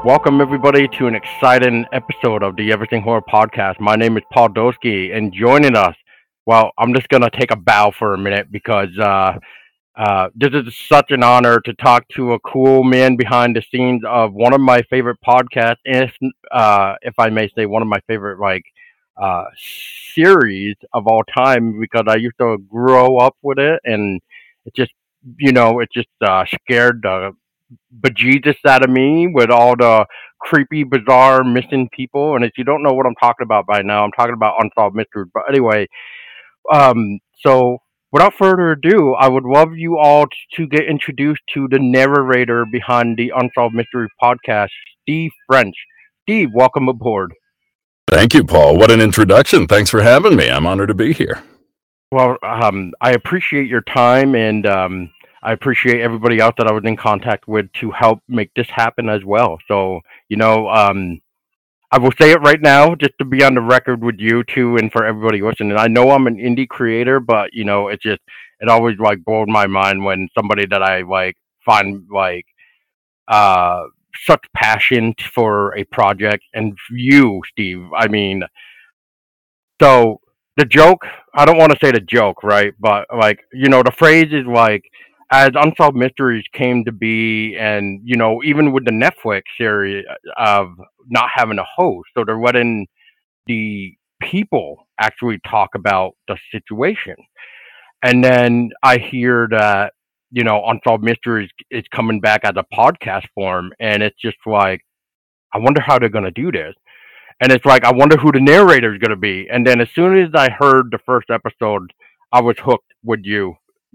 Welcome everybody to an exciting episode of the Everything Horror Podcast. My name is Paul Doski, and joining us, well, I'm just gonna take a bow for a minute because this is such an honor to talk to a cool man behind the scenes of one of my favorite podcasts, if I may say, one of my favorite uh, series of all time because I used to grow up with it, and it just scared the bejesus out of me with all the creepy, bizarre, missing people. And if you don't know what I'm talking about by now, I'm talking about Unsolved Mysteries. But anyway, so without further ado, I would love you all to get introduced to the narrator behind the Unsolved Mysteries podcast, Steve French. Steve, welcome aboard. Thank you, Paul. What an introduction. Thanks for having me. I'm honored to be here. Well, I appreciate your time, and I appreciate everybody else that I was in contact with to help make this happen as well. So, I will say it right now, just to be on the record with you too, and for everybody listening. I know I'm an indie creator, but it always like blows my mind when somebody that I find uh such passion for a project, and you, Steve. I mean, so the joke, I don't want to say the joke, right? But the phrase is as Unsolved Mysteries came to be, and even with the Netflix series of not having a host, so they're letting the people actually talk about the situation. And then I hear that, Unsolved Mysteries is coming back as a podcast form, and it's just I wonder how they're gonna do this. And it's I wonder who the narrator is going to be. And then as soon as I heard the first episode, I was hooked with you.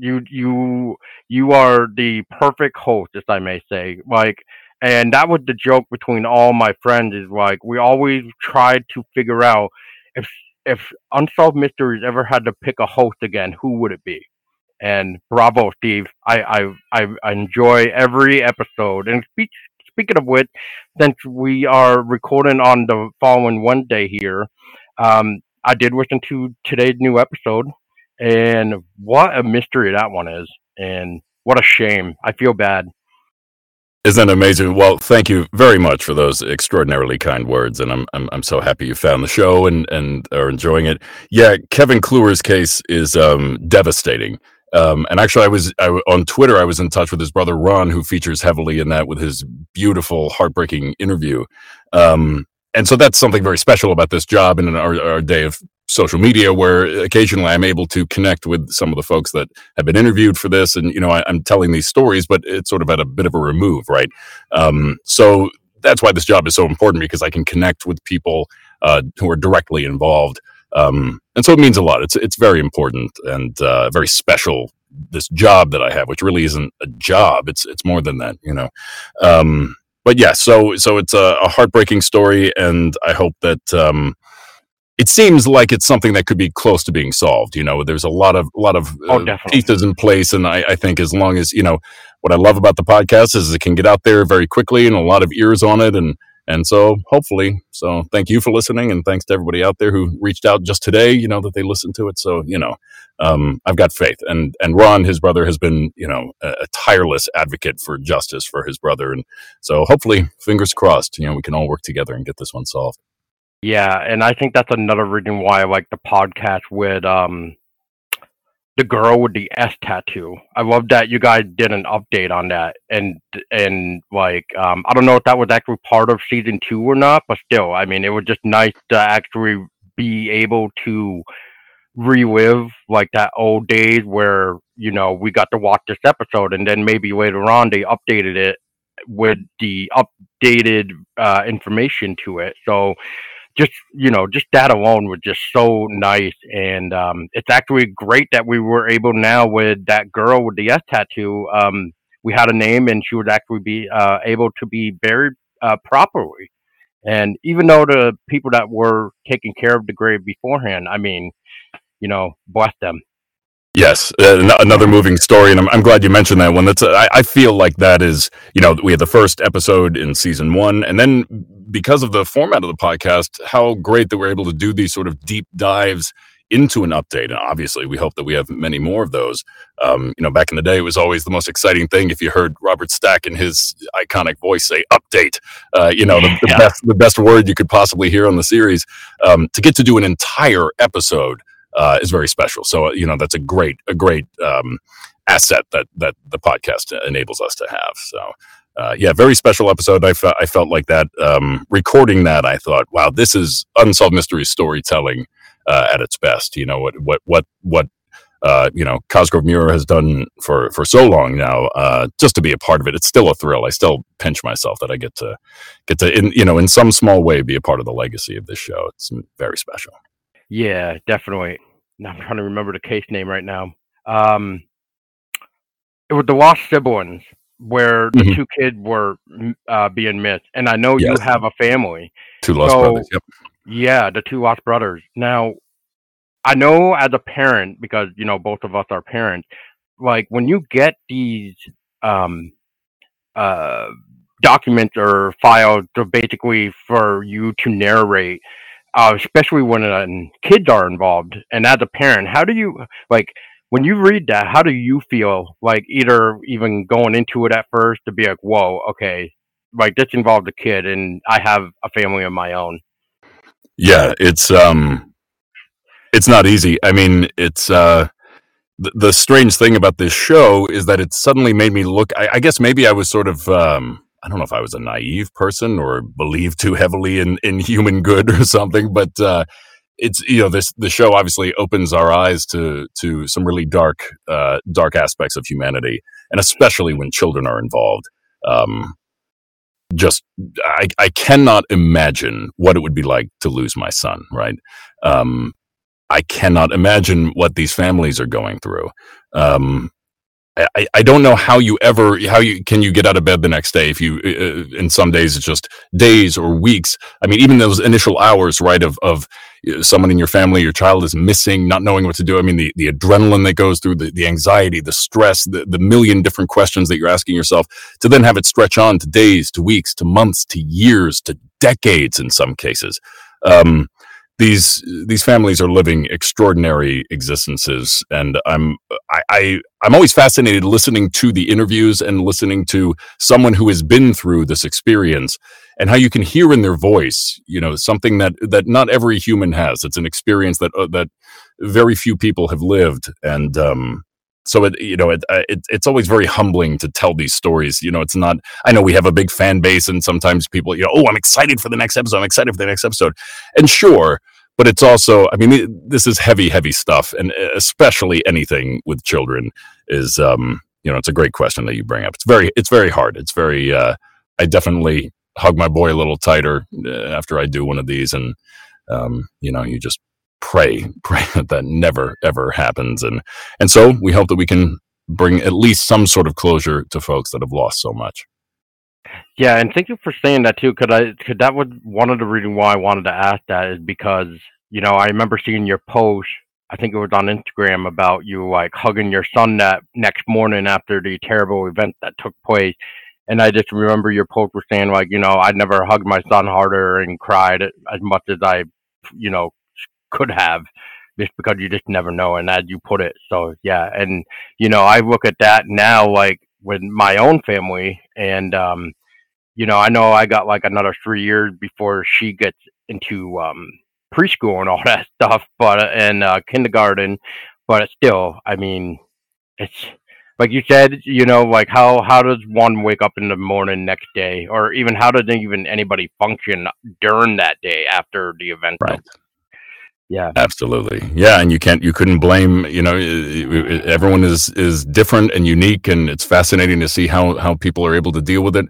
You are the perfect host, if I may say. And that was the joke between all my friends is we always tried to figure out if if Unsolved Mysteries ever had to pick a host again, who would it be? And bravo, Steve. I enjoy every episode. And speaking of which, since we are recording on the following Wednesday here, I did listen to today's new episode, and what a mystery that one is, and what a shame. I feel bad. Isn't that amazing? Well, thank you very much for those extraordinarily kind words, and I'm so happy you found the show and are enjoying it. Yeah, Kevin Kluwer's case is devastating. And actually, on Twitter. I was in touch with his brother Ron, who features heavily in that with his beautiful, heartbreaking interview. And so that's something very special about this job and in our day of social media, where occasionally I'm able to connect with some of the folks that have been interviewed for this. And, I'm telling these stories, but it's sort of at a bit of a remove, right? So that's why this job is so important, because I can connect with people who are directly involved. And so it means a lot. It's very important and very special, this job that I have, which really isn't a job. It's more than that, But yeah, so it's a heartbreaking story, and I hope that it seems like it's something that could be close to being solved. There's a lot of pieces in place, and I think as long as what I love about the podcast is it can get out there very quickly and a lot of ears on it, and so hopefully. So thank you for listening, and thanks to everybody out there who reached out just today, that they listened to it. So, I've got faith. And Ron, his brother, has been, a tireless advocate for justice for his brother. And so hopefully, fingers crossed, we can all work together and get this one solved. Yeah, and I think that's another reason why I like the podcast with the girl with the S tattoo. I love that you guys did an update on that, and I don't know if that was actually part of season 2 or not, but still, I mean, it was just nice to actually be able to relive that old days where we got to watch this episode, and then maybe later on they updated it with the updated information to it. So just that alone was just so nice, and it's actually great that we were able now with that girl with the S tattoo. We had a name, and she would actually be able to be buried properly. And even though the people that were taking care of the grave beforehand, I mean, bless them. Yes, another moving story, and I'm glad you mentioned that one. I feel like that is, we had the first episode in season 1, and then because of the format of the podcast, how great that we're able to do these sort of deep dives into an update. And obviously, we hope that we have many more of those. Back in the day, it was always the most exciting thing if you heard Robert Stack in his iconic voice say "update." The best word you could possibly hear on the series. To get to do an entire episode is very special. So that's a great asset that the podcast enables us to have. So. Very special episode. I felt like that recording that. I thought, wow, this is Unsolved Mysteries storytelling at its best. What Cosgrove Mura has done for so long now. Just to be a part of it, it's still a thrill. I still pinch myself that I get to in some small way be a part of the legacy of this show. It's very special. Yeah, definitely. Now I'm trying to remember the case name right now. It was the Lost Siblings, where the two kids were being missed. And I know you have a family. Two lost brothers, yep. Yeah, the two lost brothers. Now, I know as a parent, because, both of us are parents, like when you get these documents or files to basically for you to narrate, especially when kids are involved, and as a parent, how do you, when you read that, how do you feel? Like either even going into it at first to be like, whoa, okay, like this involved a kid and I have a family of my own. Yeah, it's not easy. I mean, it's the strange thing about this show is that it suddenly made me look. I guess maybe I was sort of I don't know if I was a naive person or believed too heavily in human good or something, but it's the show obviously opens our eyes to some really dark aspects of humanity, and especially when children are involved. I cannot imagine what it would be like to lose my son, right? I cannot imagine what these families are going through. I don't know how you can get out of bed the next day if you in some days it's just days or weeks. I mean, even those initial hours, right, of someone in your family, your child is missing, not knowing what to do. I mean, the adrenaline that goes through, the anxiety, the stress, the million different questions that you're asking yourself, to then have it stretch on to days, to weeks, to months, to years, to decades in some cases. These families are living extraordinary existences, and I'm always fascinated listening to the interviews and listening to someone who has been through this experience, and how you can hear in their voice, something that not every human has. It's an experience that very few people have lived, and so it's always very humbling to tell these stories. It's not. I know we have a big fan base, and sometimes people, I'm excited for the next episode. I'm excited for the next episode, and sure. But it's also, I mean, this is heavy, heavy stuff, and especially anything with children is, it's a great question that you bring up. It's very hard. It's very. I definitely hug my boy a little tighter after I do one of these, and you just pray that never ever happens, and so we hope that we can bring at least some sort of closure to folks that have lost so much. Yeah, and thank you for saying that too, because that was one of the reasons why I wanted to ask that, is because I remember seeing your post. I think it was on Instagram about you like hugging your son that next morning after the terrible event that took place, and I just remember your post was saying like I'd never hugged my son harder and cried as much as I could have, just because you just never know, and as you put it. So yeah, and I look at that now like with my own family, and I know I got like another 3 years before she gets into preschool and all that stuff, but and kindergarten. But still, I mean, it's like you said, like how does one wake up in the morning next day, or even how does even anybody function during that day after the event? Right. Yeah, absolutely. Yeah, and you couldn't blame. Everyone is different and unique, and it's fascinating to see how people are able to deal with it.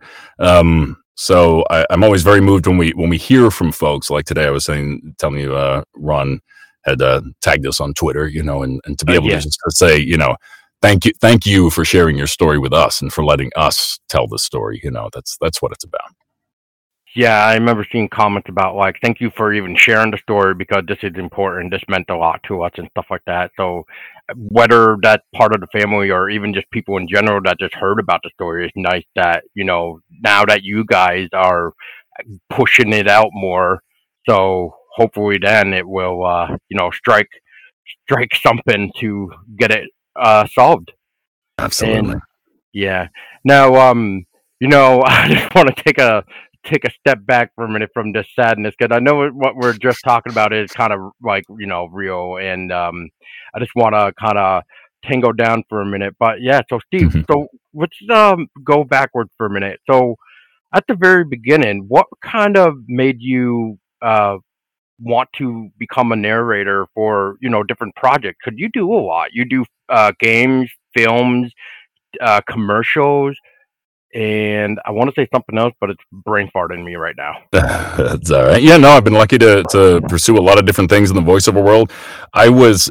So I'm always very moved when we hear from folks like today. I was telling you, Ron had tagged us on Twitter, and to be able to just say, thank you for sharing your story with us and for letting us tell the story. That's what it's about. Yeah, I remember seeing comments about like, thank you for even sharing the story, because this is important. This meant a lot to us and stuff like that. So whether that's part of the family or even just people in general that just heard about the story, it's nice that, now that you guys are pushing it out more. So hopefully then it will, strike strike something to get it solved. Absolutely. And yeah. Now, I just want to take a step back for a minute from this sadness because I know what we're just talking about is kind of like real, and I just want to kind of tango down for a minute. But yeah, so Steve, Mhm. so let's go backwards for a minute. So at the very beginning, what kind of made you want to become a narrator for different projects? Because you do a lot. You do games, films, commercials, and I want to say something else, but it's brain farting me right now. That's all right. Yeah, no, I've been lucky to pursue a lot of different things in the voiceover world. I was,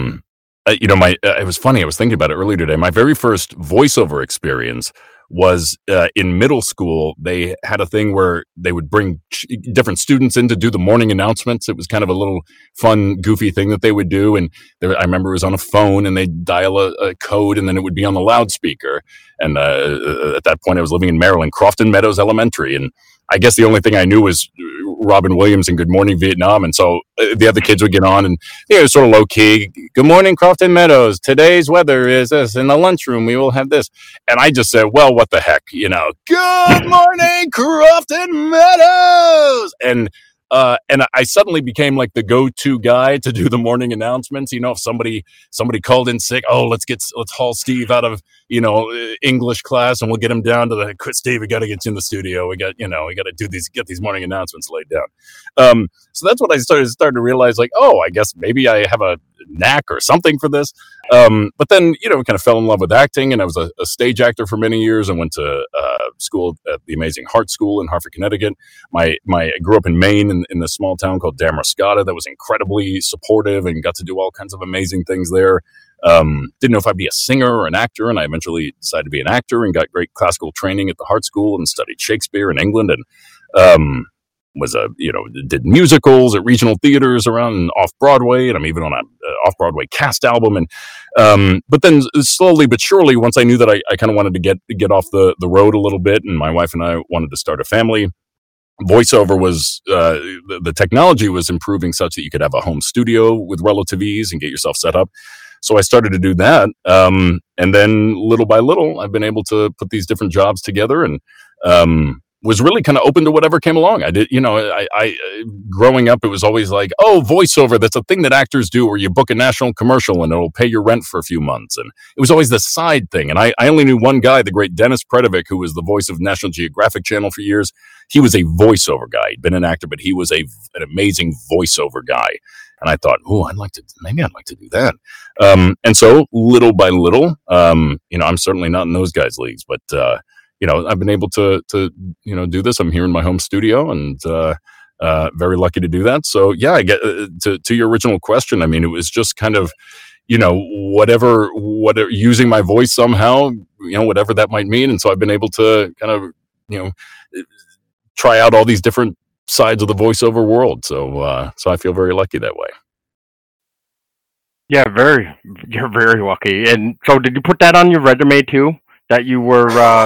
it was funny. I was thinking about it earlier today. My very first voiceover experience was in middle school. They had a thing where they would bring different students in to do the morning announcements. It was kind of a little fun, goofy thing that they would do. And I remember it was on a phone, and they'd dial a code, and then it would be on the loudspeaker. And at that point, I was living in Maryland, Crofton Meadows Elementary, and I guess the only thing I knew was Robin Williams and Good Morning Vietnam. And so the other kids would get on, and it was sort of low key. Good morning, Crofton Meadows. Today's weather is this. In the lunchroom, we will have this. And I just said, well, what the heck, good morning, Crofton Meadows. And I suddenly became like the go-to guy to do the morning announcements. If somebody called in sick, let's haul Steve out of English class, and we'll get him down to the Steve. We got to get you in the studio. We got to get these morning announcements laid down. So that's what I started to realize. Like, I guess maybe I have a knack or something for this. But then kind of fell in love with acting, and I was a stage actor for many years. I went to school at the Amazing Heart School in Hartford, Connecticut. I grew up in Maine in this small town called Damariscotta that was incredibly supportive and got to do all kinds of amazing things there. Didn't know if I'd be a singer or an actor, and I eventually decided to be an actor and got great classical training at the Heart School and studied Shakespeare in England, and did musicals at regional theaters around and off Broadway, and I'm even on a off Broadway cast album. And but then slowly but surely, once I knew that I kind of wanted to get off the road a little bit, and my wife and I wanted to start a family, voiceover was the technology was improving such that you could have a home studio with relative ease and get yourself set up. So I started to do that, and then little by little, I've been able to put these different jobs together, and was really kind of open to whatever came along. I did, I growing up, it was always like, voiceover. That's a thing that actors do, where you book a national commercial and it'll pay your rent for a few months. And it was always the side thing. And I only knew one guy, the great Dennis Predovic, who was the voice of National Geographic Channel for years. He was a voiceover guy. He'd been an actor, but he was an amazing voiceover guy. And I thought, maybe I'd like to do that. And so little by little, I'm certainly not in those guys' leagues, but, I've been able to do this. I'm here in my home studio, and very lucky to do that. So yeah, I get to your original question. I mean, it was just kind of, whatever using my voice somehow, whatever that might mean. And so I've been able to kind of, try out all these different sides of the voiceover world. So I feel very lucky that way. Yeah, you're very lucky. And so, did you put that on your resume too? That you were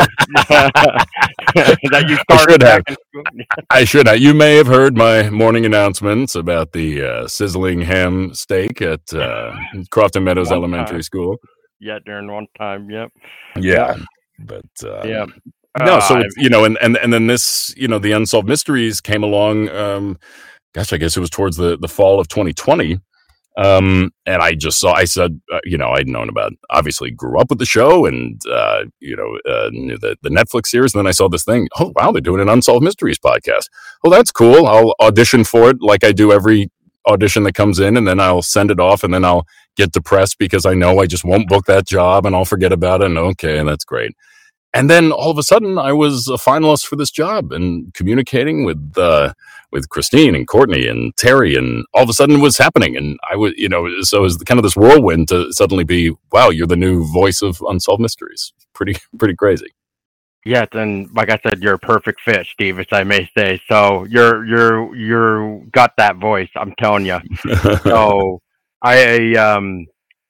that you started back in school? I should have. You may have heard my morning announcements about the sizzling ham steak at Crofton Meadows Elementary School. Yeah, during one time. Yep. Yeah, but yeah. No, so and then this, the Unsolved Mysteries came along. I guess it was towards the fall of 2020. And I said, I'd known about, obviously grew up with the show, and, knew the Netflix series. And then I saw this thing. Oh, wow, they're doing an Unsolved Mysteries podcast. Well, that's cool. I'll audition for it like I do every audition that comes in, and then I'll send it off, and then I'll get depressed because I know I just won't book that job, and I'll forget about it. And okay, that's great. And then all of a sudden, I was a finalist for this job, and communicating with Christine and Courtney and Terry, and all of a sudden it was happening. And I was, so it was kind of this whirlwind to suddenly be, wow, you're the new voice of Unsolved Mysteries. Pretty crazy. Yes, and like I said, you're a perfect fit, Steve, as I may say. So you're got that voice. I'm telling you. So I'm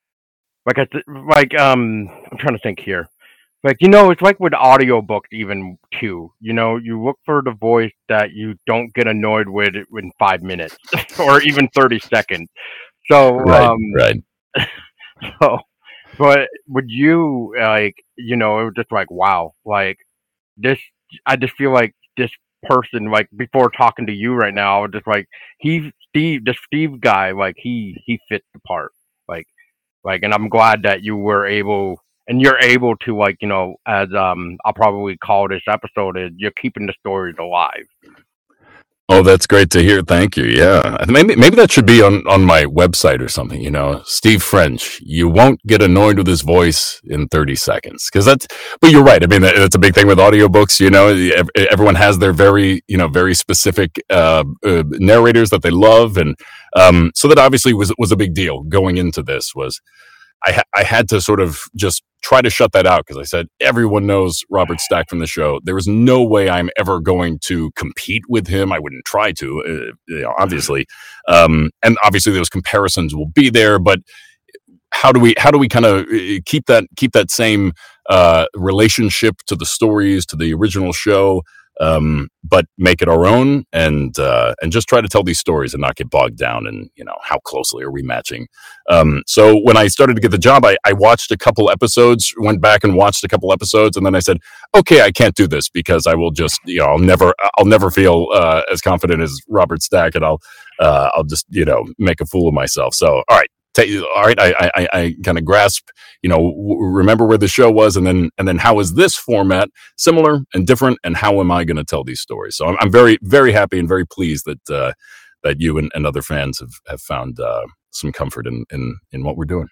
trying to think here. Like, it's like with audiobooks even too. You look for the voice that you don't get annoyed with in 5 minutes or even 30 seconds. So, Right, right. so, but would you like, it was just like, wow, like this, I just feel like this person, like before talking to you right now, I was just like, this Steve guy, like he fits the part, like, and I'm glad that you were able. And you're able to, like, as I'll probably call this episode is you're keeping the stories alive. Oh, that's great to hear. Thank you. Yeah, maybe that should be on my website or something. Steve French. You won't get annoyed with his voice in 30 seconds because that's. But you're right. I mean, that's a big thing with audiobooks. Everyone has their very very specific narrators that they love, and so that obviously was a big deal going into this. I had to sort of just try to shut that out because I said, everyone knows Robert Stack from the show. There is no way I'm ever going to compete with him. I wouldn't try to, obviously. And obviously those comparisons will be there, but how do we kind of keep that same relationship to the stories, to the original show, but make it our own and just try to tell these stories and not get bogged down in how closely are we matching. So when I started to get the job, I watched a couple episodes, went back and watched a couple episodes, and then I said, okay, I can't do this because I will just I'll never feel as confident as Robert Stack, and I'll just make a fool of myself. So all right. All right, I kind of grasp, remember where the show was, and then how is this format similar and different, and how am I going to tell these stories? So I'm very, very happy and very pleased that you and other fans have found some comfort in what we're doing.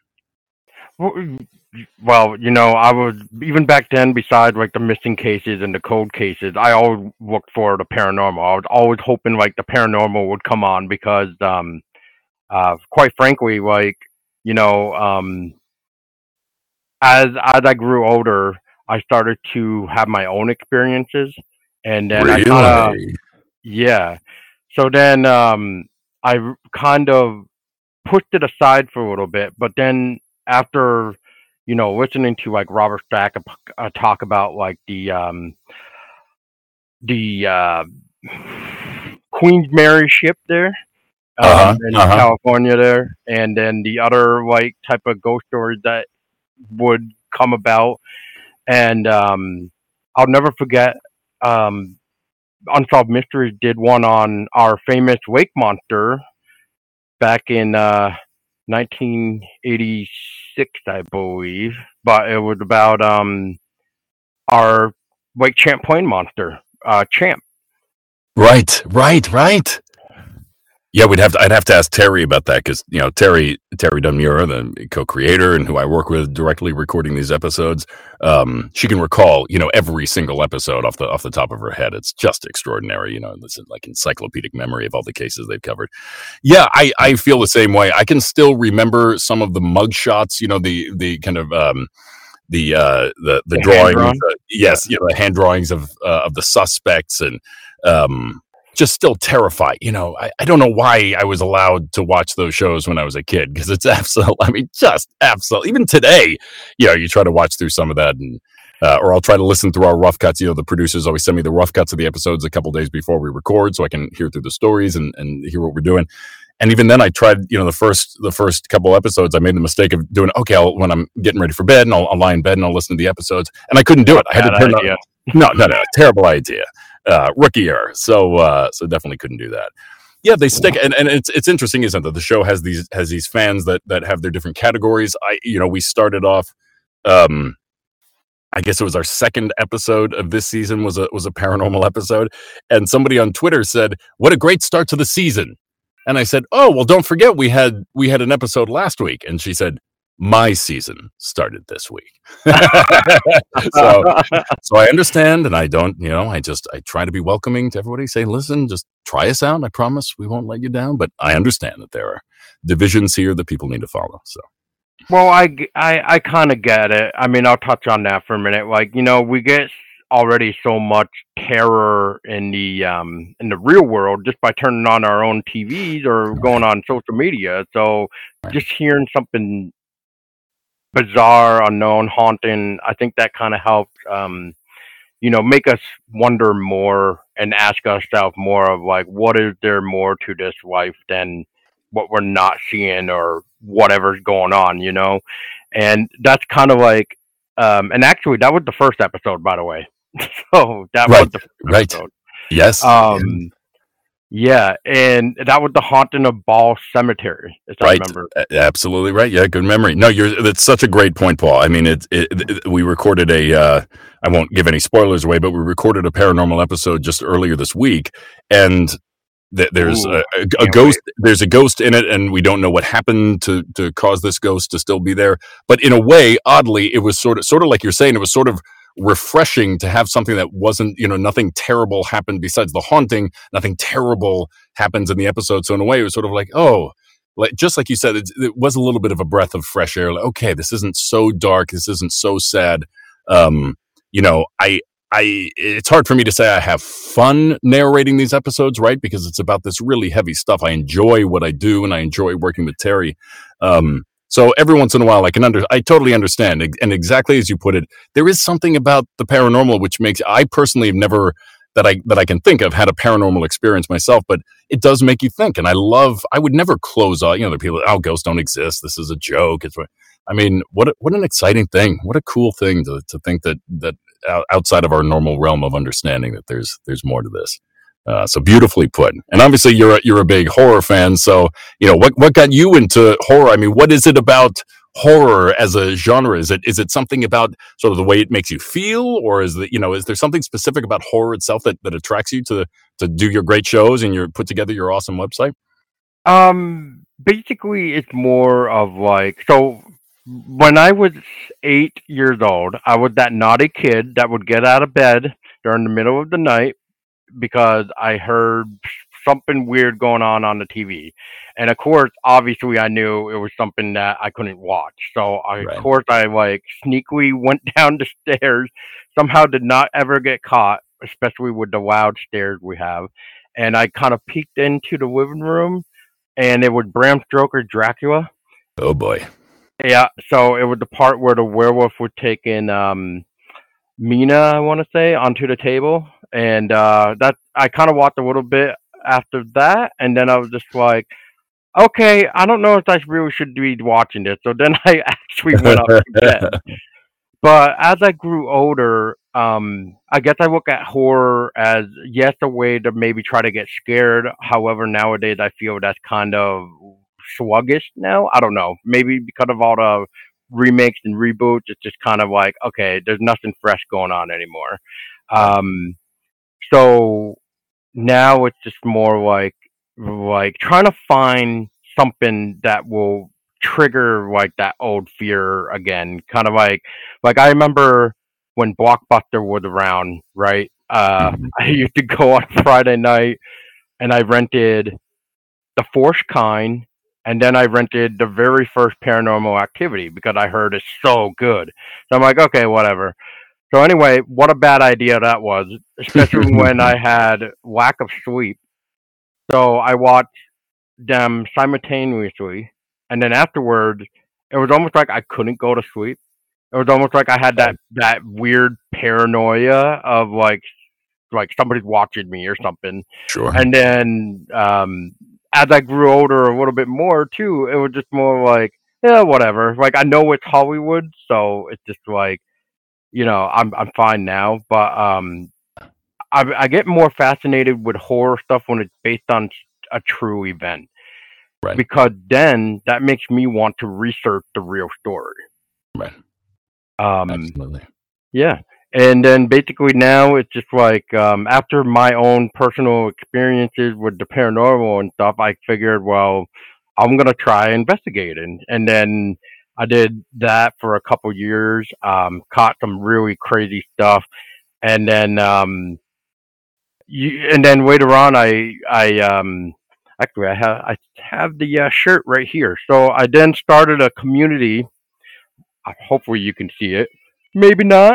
Well, I was even back then. Besides, like the missing cases and the cold cases, I always looked for the paranormal. I was always hoping like the paranormal would come on because, quite frankly, like you know, as I grew older, I started to have my own experiences, and then I kind of Really? yeah. So then I kind of pushed it aside for a little bit, but then after listening to like Robert Stack talk about like the Queen's Mary ship there Uh huh. in Uh huh. California there, and then the other like type of ghost stories that would come about, and I'll never forget. Um, Unsolved Mysteries did one on our famous lake monster back in 1986, I believe. But it was about our Lake Champlain monster, Champ. Right. Right. Right. Yeah, I'd have to ask Terry about that because Terry Dunmura, the co-creator and who I work with directly recording these episodes, she can recall every single episode off the top of her head. It's just extraordinary. This is like encyclopedic memory of all the cases they've covered. Yeah, I feel the same way. I can still remember some of the mug shots. The kind of the The hand drawings. drawn. Yeah. Yes, the hand drawings of the suspects and. Just still terrified. I don't know why I was allowed to watch those shows when I was a kid because it's absolute. I mean, just absolute. Even today, you try to watch through some of that, and or I'll try to listen through our rough cuts. The producers always send me the rough cuts of the episodes a couple days before we record, so I can hear through the stories and hear what we're doing. And even then, I tried. The first couple episodes, I made the mistake of doing. Okay, when I'm getting ready for bed, and I'll lie in bed and I'll listen to the episodes, and I couldn't do it. I had to Bad turn on. idea. No, terrible idea. Rookie error. So definitely couldn't do that. Yeah, they stick, and it's interesting, isn't it? The show has these fans that have their different categories. We started off. I guess it was our second episode of this season was a paranormal episode, and somebody on Twitter said, "What a great start to the season!" And I said, "Oh well, don't forget we had an episode last week." And she said, "My season started this week." so so I understand, and I don't, I try to be welcoming to everybody. Say, listen, just try us out. I promise we won't let you down. But I understand that there are divisions here that people need to follow. So Well, I kind of get it. I mean, I'll touch on that for a minute. Like, we get already so much terror in the real world just by turning on our own TVs or going on social media. So right. just hearing something bizarre, unknown, haunting, I think that kind of helps, make us wonder more and ask ourselves more of like, what is there more to this life than what we're not seeing or whatever's going on, and that's kind of like, and actually that was the first episode, by the way. So that was Right. the first Right. episode. Yes. Yeah, and that was the Haunting of Ball Cemetery, as I Right. remember. Absolutely right. Yeah, good memory. No, that's such a great point, Paul. I mean, we recorded I won't give any spoilers away, but we recorded a paranormal episode just earlier this week, and there's Ooh, a can't ghost. wait. There's a ghost in it, and we don't know what happened to cause this ghost to still be there. But in a way, oddly, it was sort of like you're saying. It was sort of refreshing to have something that wasn't, nothing terrible happened besides the haunting. Nothing terrible happens in the episode. So in a way, it was sort of like, oh, like just like you said, it was a little bit of a breath of fresh air. Like, okay, this isn't so dark. This isn't so sad. It's hard for me to say I have fun narrating these episodes, right? Because it's about this really heavy stuff. I enjoy what I do, and I enjoy working with Terry. So every once in a while, I totally understand. And exactly as you put it, there is something about the paranormal which makes, I personally have never, that I can think of, had a paranormal experience myself, but it does make you think. And I would never close off, the people, oh, ghosts don't exist. This is a joke. I mean, what an exciting thing. What a cool thing to think that outside of our normal realm of understanding that there's more to this. So beautifully put. And obviously you're a big horror fan. So, what got you into horror? I mean, what is it about horror as a genre? Is it something about sort of the way it makes you feel, or is there something specific about horror itself that attracts you to do your great shows and put together your awesome website? Basically, it's more of like, so when I was 8 years old, I was that naughty kid that would get out of bed during the middle of the night because I heard something weird going on the TV. And of course, obviously, I knew it was something that I couldn't watch. So, Right. of course, I like sneakily went down the stairs, somehow did not ever get caught, especially with the loud stairs we have. And I kind of peeked into the living room, and it was Bram Stoker Dracula. Oh boy. Yeah, so it was the part where the werewolf was taking Mina, I want to say, onto the table, and that I kind of watched a little bit after that, and then I was just like, okay, I don't know if I really should be watching this. So then I actually went up to bed. But as I grew older, I guess I look at horror as, yes, a way to maybe try to get scared. However, nowadays I feel that's kind of sluggish now. I don't know. Maybe because of all the remakes and reboots, it's just kind of like, okay, there's nothing fresh going on anymore. Um, so now it's just more like trying to find something that will trigger like that old fear again. Kind of like I remember when Blockbuster was around, right? I used to go on Friday night and I rented The Forced Kind, and then I rented the very first Paranormal Activity because I heard it's so good. So I'm like, okay, whatever. So anyway, what a bad idea that was, especially when I had lack of sleep. So I watched them simultaneously, and then afterwards, it was almost like I couldn't go to sleep. It was almost like I had that weird paranoia of like somebody's watching me or something. Sure. And then as I grew older a little bit more too, it was just more like, yeah, whatever. Like I know it's Hollywood, so it's just like, I'm fine now. But I get more fascinated with horror stuff when it's based on a true event. Right. Because then that makes me want to research the real story. Right. Um, Absolutely. yeah. And then basically now it's just like after my own personal experiences with the paranormal and stuff, I figured, well, I'm gonna try investigating, and then I did that for a couple years. Caught some really crazy stuff, and then later on, actually I have the shirt right here. So I then started a community. Hopefully you can see it. Maybe not.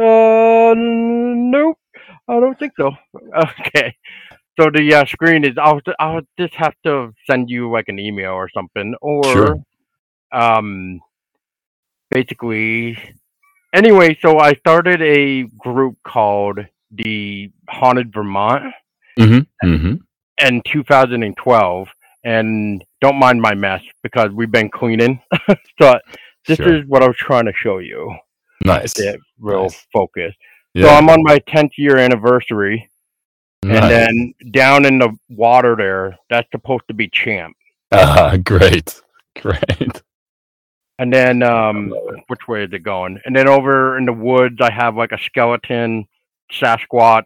Nope. I don't think so. Okay. So the screen is. I'll just have to send you like an email or something, or Sure. um, basically. Anyway, so I started a group called the Haunted Vermont Mm-hmm. Mm-hmm. in 2012, and don't mind my mess because we've been cleaning. So this Sure. is what I was trying to show you. Nice. Get real Nice. focus. So Yeah. I'm on my 10th year anniversary, and Nice. then down in the water there, that's supposed to be Champ. Great. Great. And then which way is it going? And then over in the woods, I have like a skeleton, Sasquatch,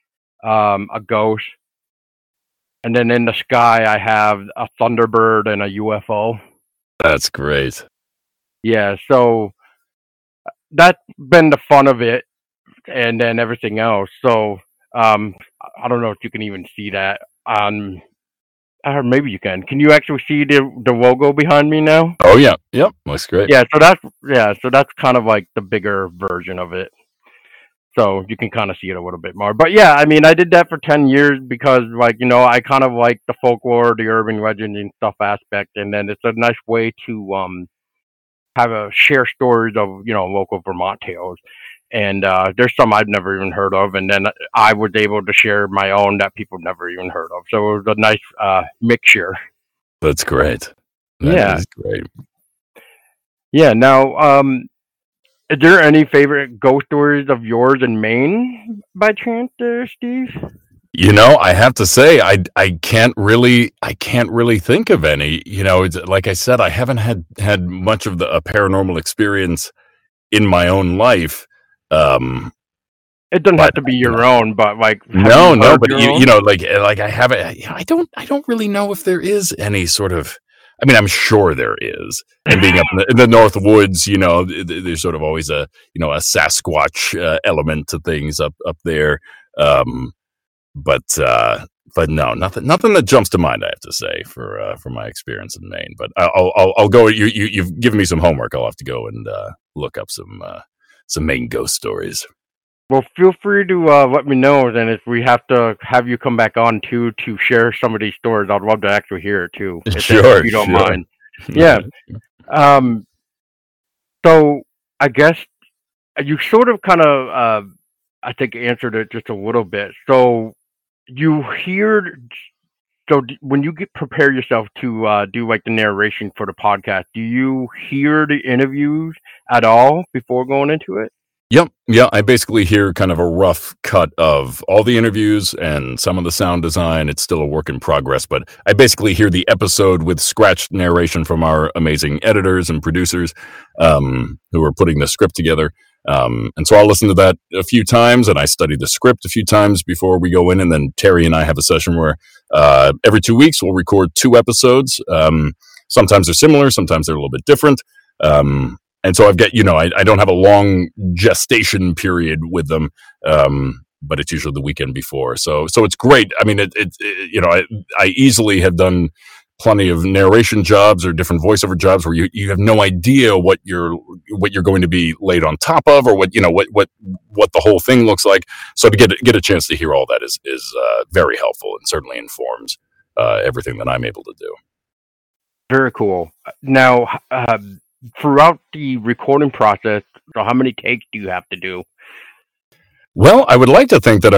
a ghost, and then in the sky, I have a Thunderbird and a UFO. That's great. Yeah, so that's been the fun of it, and then everything else. So I don't know if you can even see that on. Or maybe you can. Can you actually see the logo behind me now? Oh yeah, yep, looks great. Yeah, so that's kind of like the bigger version of it. So you can kind of see it a little bit more. But yeah, I mean, I did that for 10 years because, like, I kind of like the folklore, the urban legend and stuff aspect, and then it's a nice way to have a share stories of local Vermont tales. And there's some I've never even heard of, and then I was able to share my own that people never even heard of. So it was a nice mixture. That's great. That is great. Yeah. Now, is there any favorite ghost stories of yours in Maine by chance, there, Steve? I have to say, I can't really think of any. It's, like I said, I haven't had much of a paranormal experience in my own life. It doesn't have to be your own, but like no, but like I haven't. I don't really know if there is any sort of. I mean, I'm sure there is. And being up in the North Woods, there's sort of always a Sasquatch element to things up there. But no, nothing that jumps to mind. I have to say for my experience in Maine. But I'll go. You've given me some homework. I'll have to go and look up some Maine ghost stories. Well, feel free to let me know. Then if we have to have you come back on too to share some of these stories, I'd love to actually hear it too. If you don't mind. Yeah. So I guess you sort of kind of I think answered it just a little bit. So you hear. So when you prepare yourself to do like the narration for the podcast, do you hear the interviews at all before going into it? Yep. Yeah, I basically hear kind of a rough cut of all the interviews and some of the sound design. It's still a work in progress, but I basically hear the episode with scratched narration from our amazing editors and producers who are putting the script together. And so I'll listen to that a few times, and I study the script a few times before we go in. And then Terry and I have a session where every 2 weeks we'll record 2 episodes. Sometimes they're similar, sometimes they're a little bit different. And so I've got, I don't have a long gestation period with them, but it's usually the weekend before. So it's great. I mean, I easily have done plenty of narration jobs or different voiceover jobs where you have no idea what you're going to be laid on top of, or what the whole thing looks like. So to get a chance to hear all that is very helpful, and certainly informs everything that I'm able to do. Very cool. Now, throughout the recording process, so how many takes do you have to do? Well, I would like to think that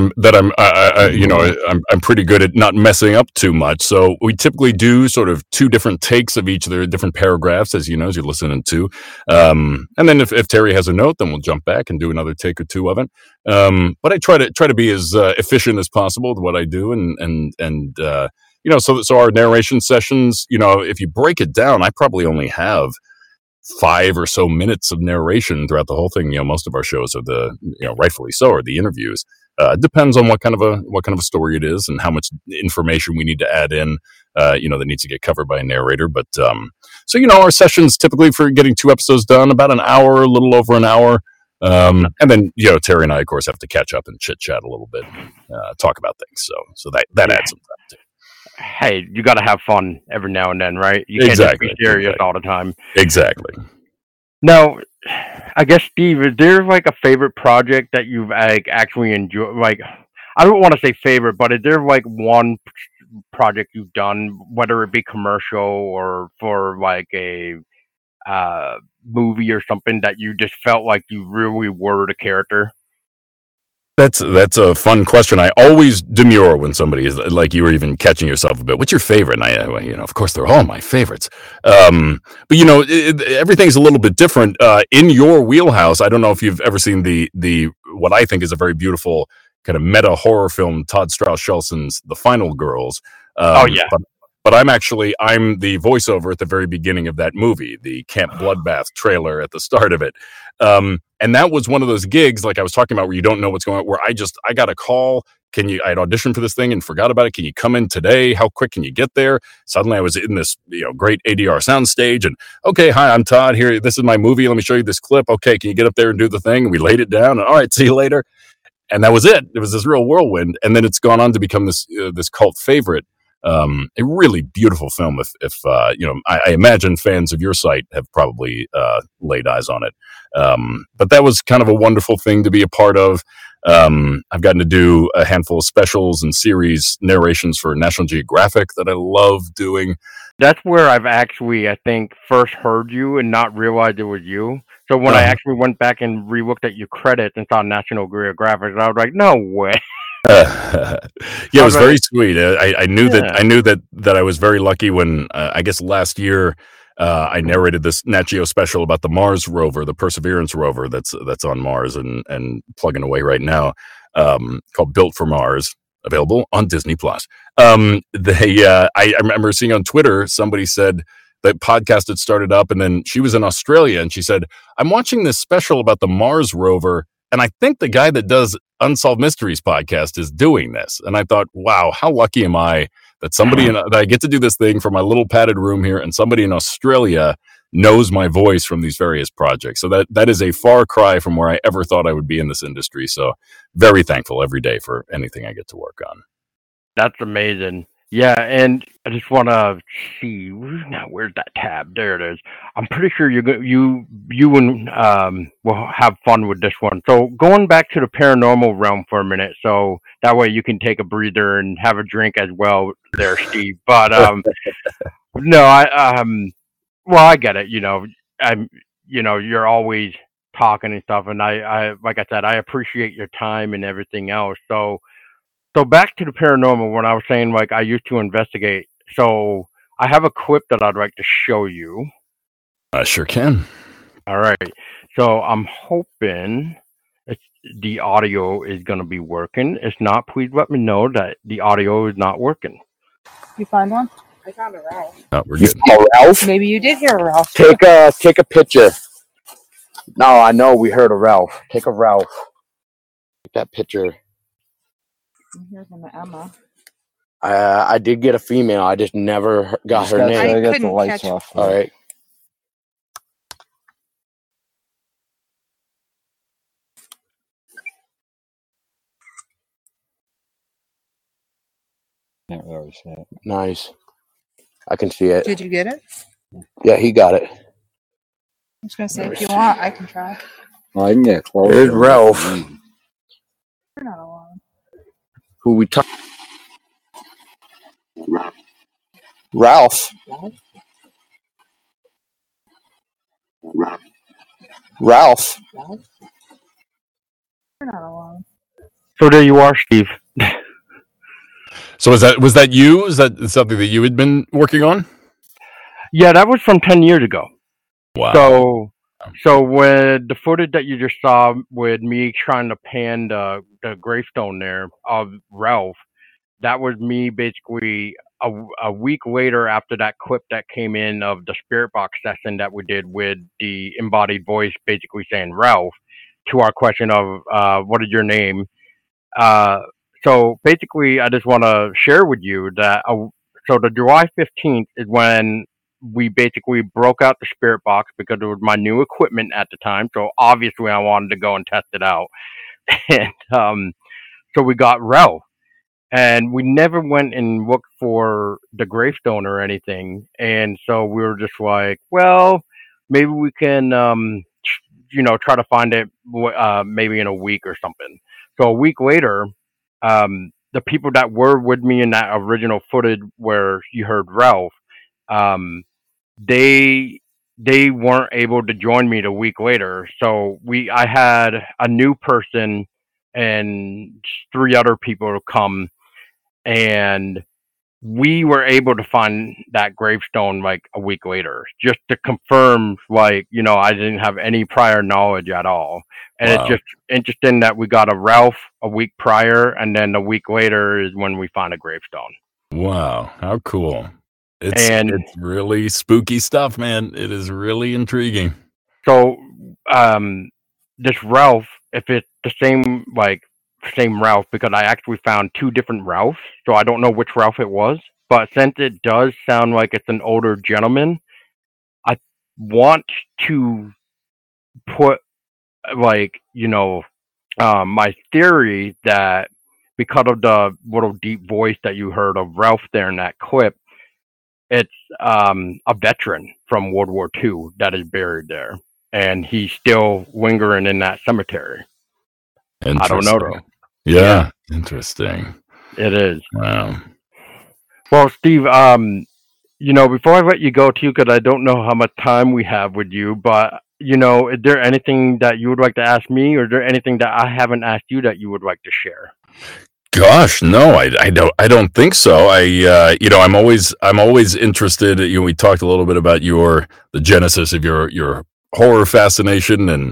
I'm pretty good at not messing up too much. So we typically do sort of 2 different takes of each of their different paragraphs, as you're listening to. And then if Terry has a note, then we'll jump back and do another take or 2 of it. But I try to be as efficient as possible with what I do, and so our narration sessions, if you break it down, I probably only have 5 or so minutes of narration throughout the whole thing. Most of our shows are rightfully so, are the interviews. It depends on what kind of a story it is and how much information we need to add in, that needs to get covered by a narrator. But so our sessions typically for getting 2 episodes done, about an hour, a little over an hour. And then Terry and I, of course, have to catch up and chit chat a little bit, talk about things. So that adds some time too. Hey, you got to have fun every now and then, right? You can't just be serious all the time. Exactly. Now, I guess, Steve, is there like a favorite project that you've actually enjoyed? Like, I don't want to say favorite, but is there like one project you've done, whether it be commercial or for like a movie or something, that you just felt like you really were the character? That's a fun question. I always demur when somebody is like you were even catching yourself a bit. What's your favorite? And of course, they're all my favorites. But everything's a little bit different. In your wheelhouse, I don't know if you've ever seen the what I think is a very beautiful kind of meta horror film, Todd Strauss-Schelson's The Final Girls. Oh yeah. But I'm the voiceover at the very beginning of that movie, the Camp Bloodbath trailer at the start of it. And that was one of those gigs, like I was talking about, where you don't know what's going on, where I got a call. I had auditioned for this thing and forgot about it. Can you come in today? How quick can you get there? Suddenly I was in this, great ADR soundstage and, okay, hi, I'm Todd here. This is my movie. Let me show you this clip. Okay. Can you get up there and do the thing? And we laid it down. And, all right, see you later. And that was it. It was this real whirlwind. And then it's gone on to become this cult favorite. A really beautiful film. I imagine fans of your site have probably laid eyes on it. But that was kind of a wonderful thing to be a part of. I've gotten to do a handful of specials and series narrations for National Geographic that I love doing. That's where I've actually, I think, first heard you and not realized it was you. So when I actually went back and re-looked at your credits and saw National Geographic, I was like, no way. Yeah, it was very sweet. I knew that I was very lucky when I guess last year I narrated this Nat Geo special about the Mars rover, the Perseverance rover that's on Mars and plugging away right now, called Built for Mars, available on Disney Plus. I remember seeing on Twitter somebody said that podcast had started up, and then she was in Australia and she said, I'm watching this special about the Mars rover, and I think the guy that does Unsolved Mysteries podcast is doing this. And I thought, wow, how lucky am I that that I get to do this thing from my little padded room here, and somebody in Australia knows my voice from these various projects. So that is a far cry from where I ever thought I would be in this industry. So very thankful every day for anything I get to work on. That's amazing. Yeah, and I just want to see now. Where's that tab? There it is. I'm pretty sure you will have fun with this one. So going back to the paranormal realm for a minute, so that way you can take a breather and have a drink as well, there, Steve. But no, I get it. You're always talking and stuff, and I like I said, I appreciate your time and everything else. So back to the paranormal, when I was saying, like, I used to investigate. So I have a clip that I'd like to show you. I sure can. All right. So I'm hoping the audio is going to be working. If not, please let me know that the audio is not working. You find one? I found a Ralph. Oh, we're good. Oh, Ralph? Maybe you did hear a Ralph. Take a picture. No, I know we heard a Ralph. Take a Ralph. Take that picture. Here's an Emma. I did get a female. I just never got her name. I got the lights off. All right. Can't really see it. Nice. I can see it. Did you get it? Yeah, he got it. I was going to say, if you want, I can try. Well, I can get close. There's Ralph. You're not alone. Who we talk? Ralph. Ralph. You're not alone. So there you are, Steve. So was that you? Is that something that you had been working on? Yeah, that was from 10 years ago. Wow. So with the footage that you just saw with me trying to pan the gravestone there of Ralph, that was me basically a week later after that clip that came in of the spirit box session that we did with the embodied voice basically saying Ralph to our question of what is your name. So basically I just want to share with you that so the July 15th is when we basically broke out the spirit box because it was my new equipment at the time. So obviously I wanted to go and test it out. And so we got Ralph. And we never went and looked for the gravestone or anything. And so we were just like, well, maybe we can, try to find it maybe in a week or something. So a week later, the people that were with me in that original footage where you heard Ralph, they weren't able to join me the week later. So I had a new person and 3 other people to come, and we were able to find that gravestone like a week later, just to confirm, like, I didn't have any prior knowledge at all. And It's Wow. just interesting that we got a Ralph a week prior, and then a week later is when we find a gravestone. Wow. How cool. It's And really spooky stuff, man. It is really intriguing. so, this Ralph, if it's the same Ralph, because I actually found 2 different Ralphs, so I don't know which Ralph it was. But since it does sound like it's an older gentleman, I want to put, like, my theory that because of the little deep voice that you heard of Ralph there in that clip, it's a veteran from World War II that is buried there, and he's still lingering in that cemetery. I don't know, though. Yeah. Interesting. It is. Wow. Well, Steve, before I let you go too, because I don't know how much time we have with you, but is there anything that you would like to ask me, or is there anything that I haven't asked you that you would like to share? Gosh, no, I don't think so. I'm always interested. We talked a little bit about the genesis of your horror fascination, and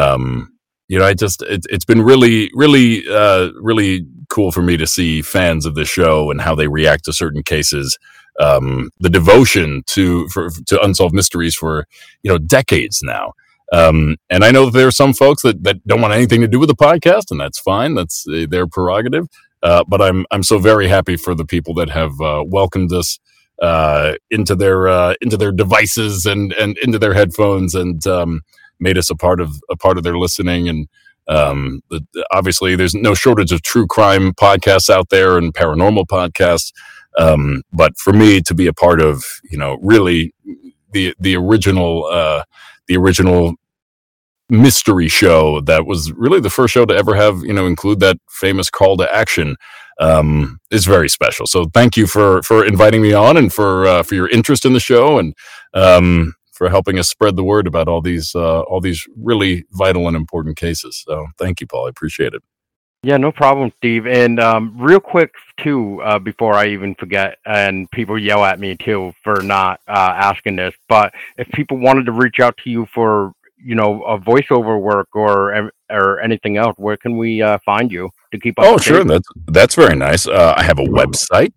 it's been really, really, really cool for me to see fans of the show and how they react to certain cases. The devotion to Unsolved Mysteries for decades now. And I know that there are some folks that don't want anything to do with the podcast, and that's fine. That's their prerogative. But I'm so very happy for the people that have welcomed us into their devices and into their headphones, and made us a part of their listening. And obviously, there's no shortage of true crime podcasts out there and paranormal podcasts. But for me to be a part of, really the original mystery show that was really the first show to ever have, include that famous call to action, is very special. So thank you for inviting me on, and for your interest in the show, and for helping us spread the word about all these really vital and important cases. So thank you, Paul. I appreciate it. Yeah, no problem, Steve. And real quick, too, before I even forget, and people yell at me, too, for not asking this, but if people wanted to reach out to you for, a voiceover work or anything else, where can we find you to keep up? Oh, sure. That's very nice. I have a website,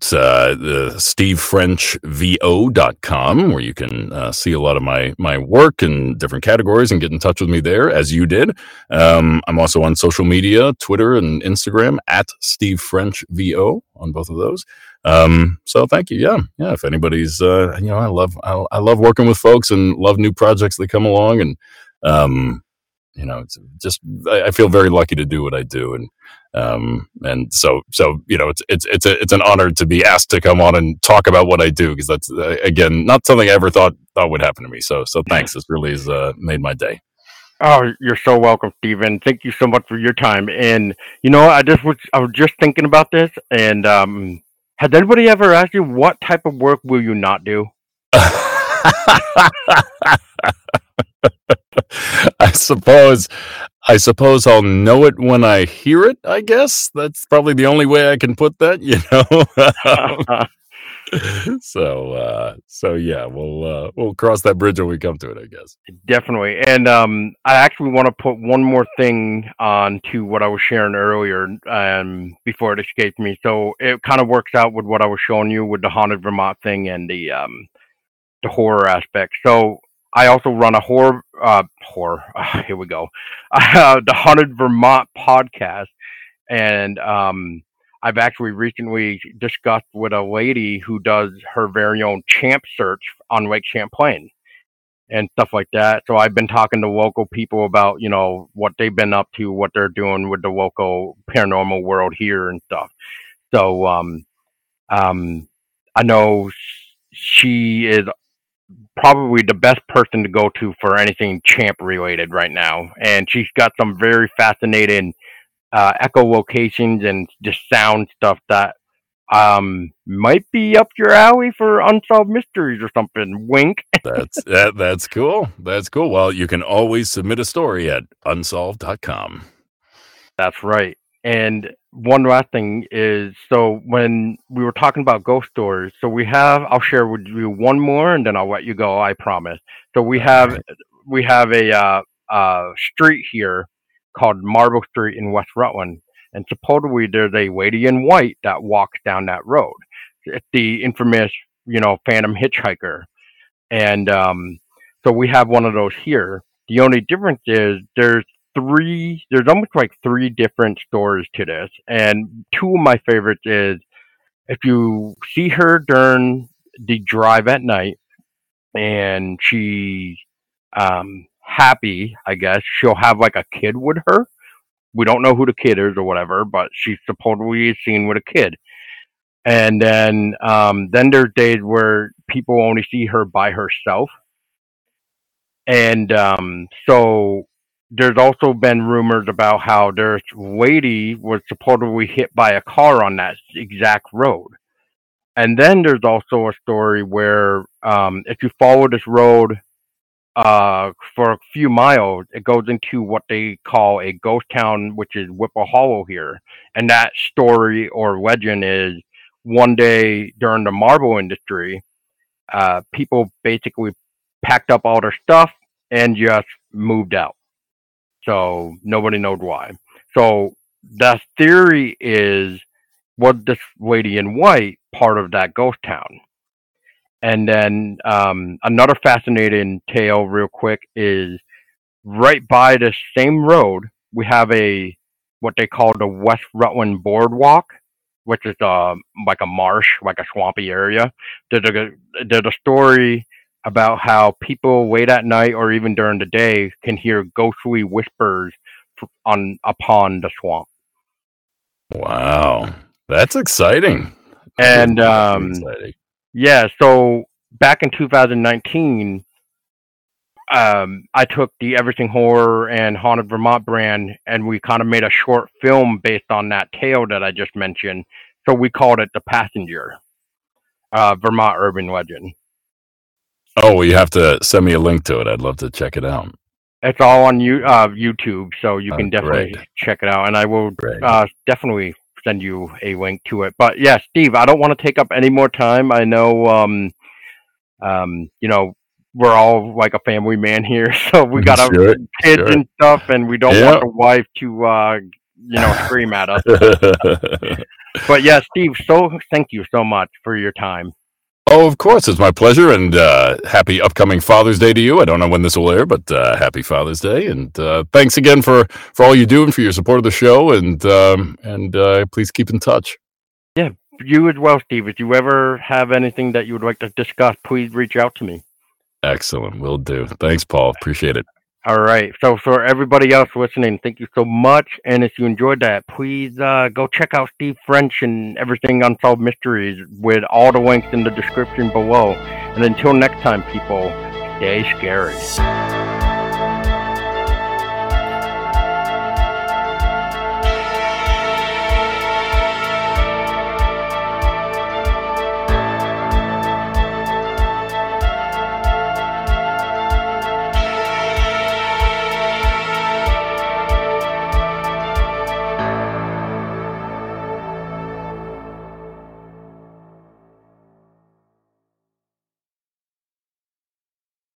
stevefrenchvo.com, where you can see a lot of my work in different categories and get in touch with me there, as you did. I'm also on social media, Twitter and Instagram, at stevefrenchvo on both of those. So thank you. Yeah. If anybody's, I love working with folks and love new projects that come along, and it's just, I feel very lucky to do what I do. And so, it's an honor to be asked to come on and talk about what I do, because that's, again, not something I ever thought would happen to me. So thanks. This really has made my day. Oh, you're so welcome, Stephen. Thank you so much for your time. And, I was just thinking about this, and, has anybody ever asked you what type of work will you not do? I suppose I'll know it when I hear it, I guess. That's probably the only way I can put that, So yeah, we'll cross that bridge when we come to it, I guess. Definitely. And I actually want to put one more thing on to what I was sharing earlier, before it escaped me. So it kind of works out with what I was showing you with the Haunted Vermont thing and the horror aspect. So I also run a horror. Here we go. The Haunted Vermont podcast, and I've actually recently discussed with a lady who does her very own champ search on Lake Champlain and stuff like that. So I've been talking to local people about, what they've been up to, what they're doing with the local paranormal world here and stuff. So I know she is probably the best person to go to for anything champ related right now, and she's got some very fascinating echolocations and just sound stuff that might be up your alley for Unsolved Mysteries or something. Wink. That's cool. That's cool. Well, you can always submit a story at unsolved.com. That's right. And one last thing is, so when we were talking about ghost stories, so I'll share with you one more, and then I'll let you go. I promise. So we have a street here called Marble Street in West Rutland, and supposedly there's a lady in white that walks down that road. It's the infamous, Phantom Hitchhiker, and so we have one of those here. The only difference is there's almost like three different stories to this, and two of my favorites is if you see her during the drive at night and she's happy, I guess she'll have like a kid with her. We don't know who the kid is or whatever, but she's supposedly seen with a kid. And then there's days where people only see her by herself. And so there's also been rumors about how this lady was supposedly hit by a car on that exact road. And then there's also a story where if you follow this road for a few miles, it goes into what they call a ghost town, which is Whipple Hollow here. And that story or legend is one day during the marble industry, people basically packed up all their stuff and just moved out. So nobody knows why. So the theory is, was this lady in white part of that ghost town? And then another fascinating tale, real quick, is right by the same road, we have what they call the West Rutland Boardwalk, which is like a marsh, like a swampy area. There's a story about how people late at night or even during the day can hear ghostly whispers upon the swamp. Wow, that's exciting. And yeah, so back in 2019, I took the Everything Horror and Haunted Vermont brand, and we kind of made a short film based on that tale that I just mentioned. So we called it The Passenger, Vermont Urban Legend. Oh, well, you have to send me a link to it. I'd love to check it out. It's all on YouTube, so you can definitely check it out, and I will definitely send you a link to it. But yeah, Steve, I don't want to take up any more time. I know, we're all like a family man here, so we got kids and stuff, and we don't want the wife to, scream at us. But yeah, Steve, so thank you so much for your time. Oh, of course. It's my pleasure, and happy upcoming Father's Day to you. I don't know when this will air, but happy Father's Day, and thanks again for all you do and for your support of the show, and please keep in touch. Yeah, you as well, Steve. If you ever have anything that you would like to discuss, please reach out to me. Excellent. Will do. Thanks, Paul. Appreciate it. All right. So for everybody else listening, thank you so much. And if you enjoyed that, please go check out Steve French and Everything Unsolved Mysteries with all the links in the description below. And until next time, people, stay scary.